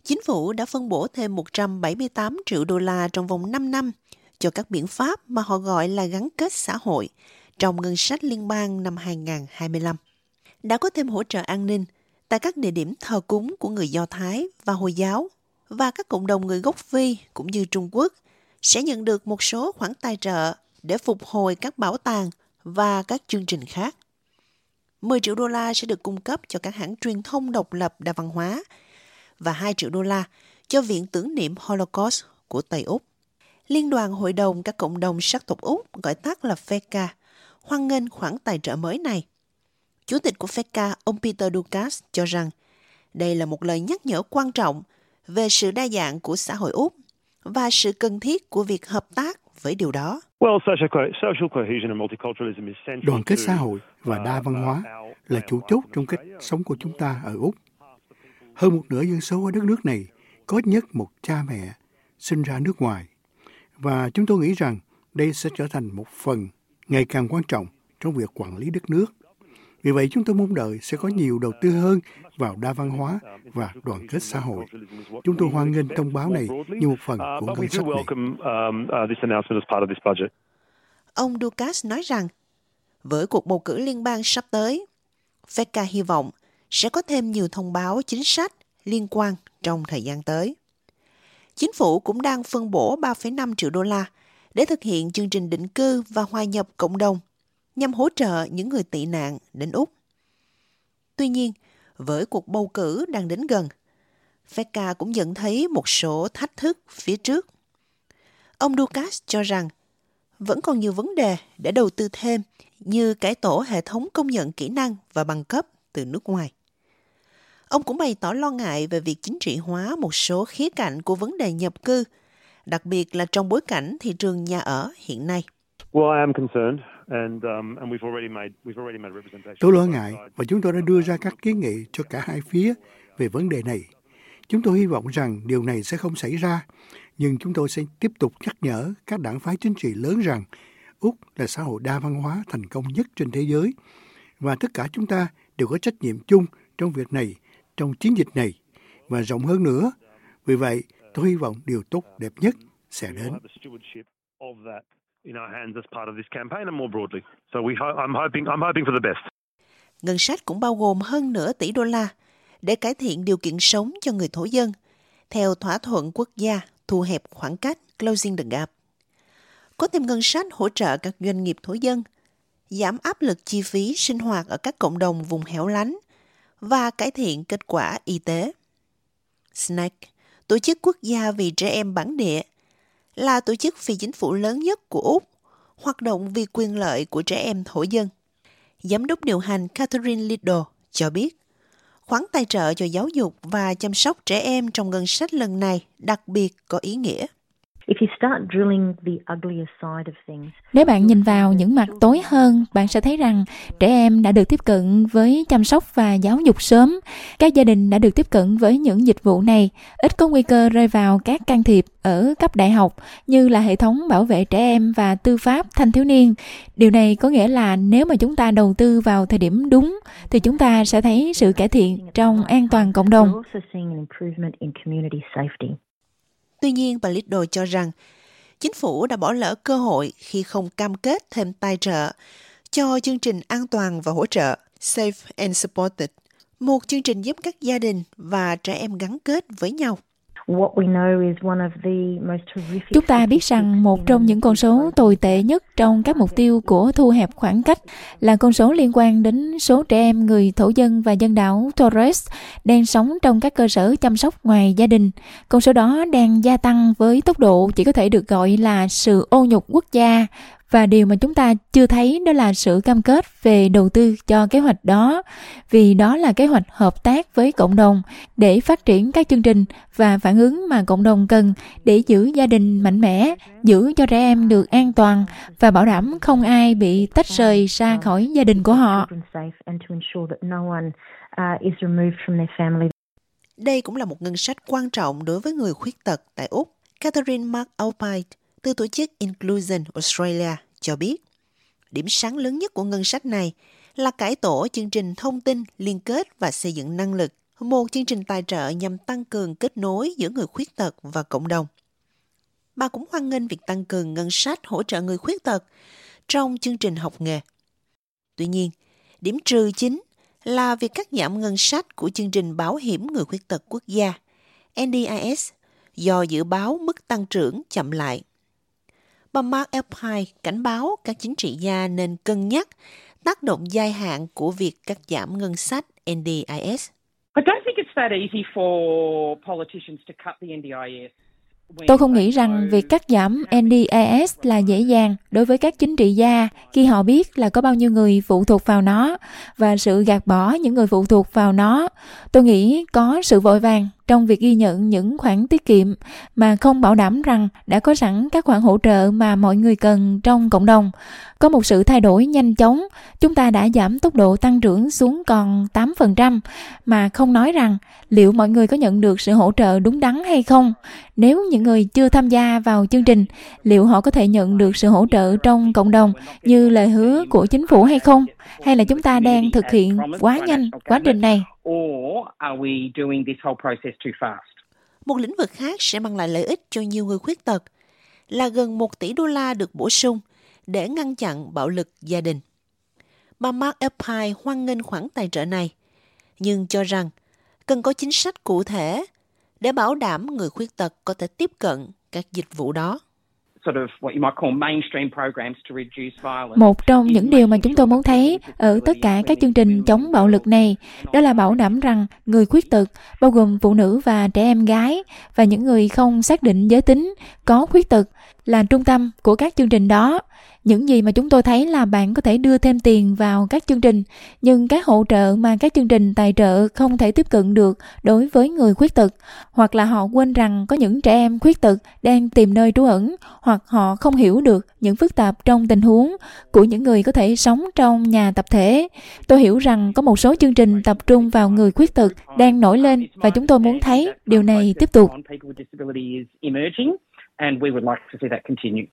Chính phủ đã phân bổ thêm 178 triệu đô la trong vòng 5 năm cho các biện pháp mà họ gọi là gắn kết xã hội trong ngân sách liên bang năm 2025. Đã có thêm hỗ trợ an ninh tại các địa điểm thờ cúng của người Do Thái và Hồi giáo, và các cộng đồng người gốc Phi cũng như Trung Quốc sẽ nhận được một số khoản tài trợ để phục hồi các bảo tàng và các chương trình khác. 10 triệu đô la sẽ được cung cấp cho các hãng truyền thông độc lập đa văn hóa và 2 triệu đô la cho Viện Tưởng niệm Holocaust của Tây Úc. Liên đoàn Hội đồng các cộng đồng sắc tộc Úc, gọi tắt là FECA, hoan nghênh khoản tài trợ mới này. Chủ tịch của FECA, ông Peter Dukas, cho rằng đây là một lời nhắc nhở quan trọng về sự đa dạng của xã hội Úc và sự cần thiết của việc hợp tác với điều đó. Đoàn kết xã hội và đa văn hóa là chủ chốt trong cách sống của chúng ta ở Úc. Hơn một nửa dân số ở đất nước này có ít nhất một cha mẹ sinh ra nước ngoài. Và chúng tôi nghĩ rằng đây sẽ trở thành một phần ngày càng quan trọng trong việc quản lý đất nước. Vì vậy, chúng tôi mong đợi sẽ có nhiều đầu tư hơn vào đa văn hóa và đoàn kết xã hội. Chúng tôi hoan nghênh thông báo này như một phần của ngân sách này. Ông Dukas nói rằng, với cuộc bầu cử liên bang sắp tới, FECA hy vọng sẽ có thêm nhiều thông báo chính sách liên quan trong thời gian tới. Chính phủ cũng đang phân bổ 3,5 triệu đô la để thực hiện chương trình định cư và hòa nhập cộng đồng nhằm hỗ trợ những người tị nạn đến Úc. Tuy nhiên, với cuộc bầu cử đang đến gần, FECA cũng nhận thấy một số thách thức phía trước. Ông Dukas cho rằng vẫn còn nhiều vấn đề để đầu tư thêm như cải tổ hệ thống công nhận kỹ năng và bằng cấp từ nước ngoài. Ông cũng bày tỏ lo ngại về việc chính trị hóa một số khía cạnh của vấn đề nhập cư, đặc biệt là trong bối cảnh thị trường nhà ở hiện nay. Tôi lo ngại và chúng tôi đã đưa ra các kiến nghị cho cả hai phía về vấn đề này. Chúng tôi hy vọng rằng điều này sẽ không xảy ra, nhưng chúng tôi sẽ tiếp tục nhắc nhở các đảng phái chính trị lớn rằng Úc là xã hội đa văn hóa thành công nhất trên thế giới và tất cả chúng ta đều có trách nhiệm chung trong việc này, trong chiến dịch này và rộng hơn nữa. Vì vậy, tôi hy vọng điều tốt đẹp nhất sẽ đến. Ngân sách cũng bao gồm hơn nửa tỷ đô la để cải thiện điều kiện sống cho người thổ dân, theo thỏa thuận quốc gia thu hẹp khoảng cách Closing the Gap. Có thêm ngân sách hỗ trợ các doanh nghiệp thổ dân, giảm áp lực chi phí sinh hoạt ở các cộng đồng vùng hẻo lánh và cải thiện kết quả y tế. SNAC, Tổ chức Quốc gia vì trẻ em bản địa, là tổ chức phi chính phủ lớn nhất của Úc, hoạt động vì quyền lợi của trẻ em thổ dân. Giám đốc điều hành Catherine Liddell cho biết, khoản tài trợ cho giáo dục và chăm sóc trẻ em trong ngân sách lần này đặc biệt có ý nghĩa. Nếu bạn nhìn vào những mặt tối hơn, bạn sẽ thấy rằng trẻ em đã được tiếp cận với chăm sóc và giáo dục sớm. Các gia đình đã được tiếp cận với những dịch vụ này, ít có nguy cơ rơi vào các can thiệp ở cấp đại học như là hệ thống bảo vệ trẻ em và tư pháp thanh thiếu niên. Điều này có nghĩa là nếu mà chúng ta đầu tư vào thời điểm đúng, thì chúng ta sẽ thấy sự cải thiện trong an toàn cộng đồng. Tuy nhiên, bà Liddell cho rằng chính phủ đã bỏ lỡ cơ hội khi không cam kết thêm tài trợ cho chương trình an toàn và hỗ trợ Safe and Supported, một chương trình giúp các gia đình và trẻ em gắn kết với nhau. Chúng ta biết rằng một trong những con số tồi tệ nhất trong các mục tiêu của thu hẹp khoảng cách là con số liên quan đến số trẻ em người thổ dân và dân đảo Torres đang sống trong các cơ sở chăm sóc ngoài gia đình. Con số đó đang gia tăng với tốc độ chỉ có thể được gọi là sự ô nhục quốc gia. Và điều mà chúng ta chưa thấy đó là sự cam kết về đầu tư cho kế hoạch đó, vì đó là kế hoạch hợp tác với cộng đồng để phát triển các chương trình và phản ứng mà cộng đồng cần để giữ gia đình mạnh mẽ, giữ cho trẻ em được an toàn và bảo đảm không ai bị tách rời ra khỏi gia đình của họ. Đây cũng là một ngân sách quan trọng đối với người khuyết tật tại Úc. Catherine McAlpine từ tổ chức Inclusion Australia cho biết, điểm sáng lớn nhất của ngân sách này là cải tổ chương trình thông tin, liên kết và xây dựng năng lực một chương trình tài trợ nhằm tăng cường kết nối giữa người khuyết tật và cộng đồng. Bà cũng hoan nghênh việc tăng cường ngân sách hỗ trợ người khuyết tật trong chương trình học nghề. Tuy nhiên, điểm trừ chính là việc cắt giảm ngân sách của chương trình bảo hiểm người khuyết tật quốc gia NDIS do dự báo mức tăng trưởng chậm lại. Bà Mark Epine cảnh báo các chính trị gia nên cân nhắc tác động dài hạn của việc cắt giảm ngân sách NDIS. Tôi không nghĩ rằng việc cắt giảm NDIS là dễ dàng đối với các chính trị gia khi họ biết là có bao nhiêu người phụ thuộc vào nó và sự gạt bỏ những người phụ thuộc vào nó. Tôi nghĩ có sự vội vàng trong việc ghi nhận những khoản tiết kiệm mà không bảo đảm rằng đã có sẵn các khoản hỗ trợ mà mọi người cần trong cộng đồng. Có một sự thay đổi nhanh chóng, chúng ta đã giảm tốc độ tăng trưởng xuống còn 8%, mà không nói rằng liệu mọi người có nhận được sự hỗ trợ đúng đắn hay không. Nếu những người chưa tham gia vào chương trình, liệu họ có thể nhận được sự hỗ trợ trong cộng đồng như lời hứa của chính phủ hay không? Hay là chúng ta đang thực hiện quá nhanh quá trình này? Một lĩnh vực khác sẽ mang lại lợi ích cho nhiều người khuyết tật là gần 1 tỷ đô la được bổ sung để ngăn chặn bạo lực gia đình. Bà Mark Epine hoan nghênh khoản tài trợ này, nhưng cho rằng cần có chính sách cụ thể để bảo đảm người khuyết tật có thể tiếp cận các dịch vụ đó. Một trong những điều mà chúng tôi muốn thấy ở tất cả các chương trình chống bạo lực này, đó là bảo đảm rằng người khuyết tật, bao gồm phụ nữ và trẻ em gái và những người không xác định giới tính có khuyết tật, là trung tâm của các chương trình đó. Những gì mà chúng tôi thấy là bạn có thể đưa thêm tiền vào các chương trình, nhưng các hỗ trợ mà các chương trình tài trợ không thể tiếp cận được đối với người khuyết tật, hoặc là họ quên rằng có những trẻ em khuyết tật đang tìm nơi trú ẩn, hoặc họ không hiểu được những phức tạp trong tình huống của những người có thể sống trong nhà tập thể. Tôi hiểu rằng có một số chương trình tập trung vào người khuyết tật đang nổi lên và chúng tôi muốn thấy điều này tiếp tục.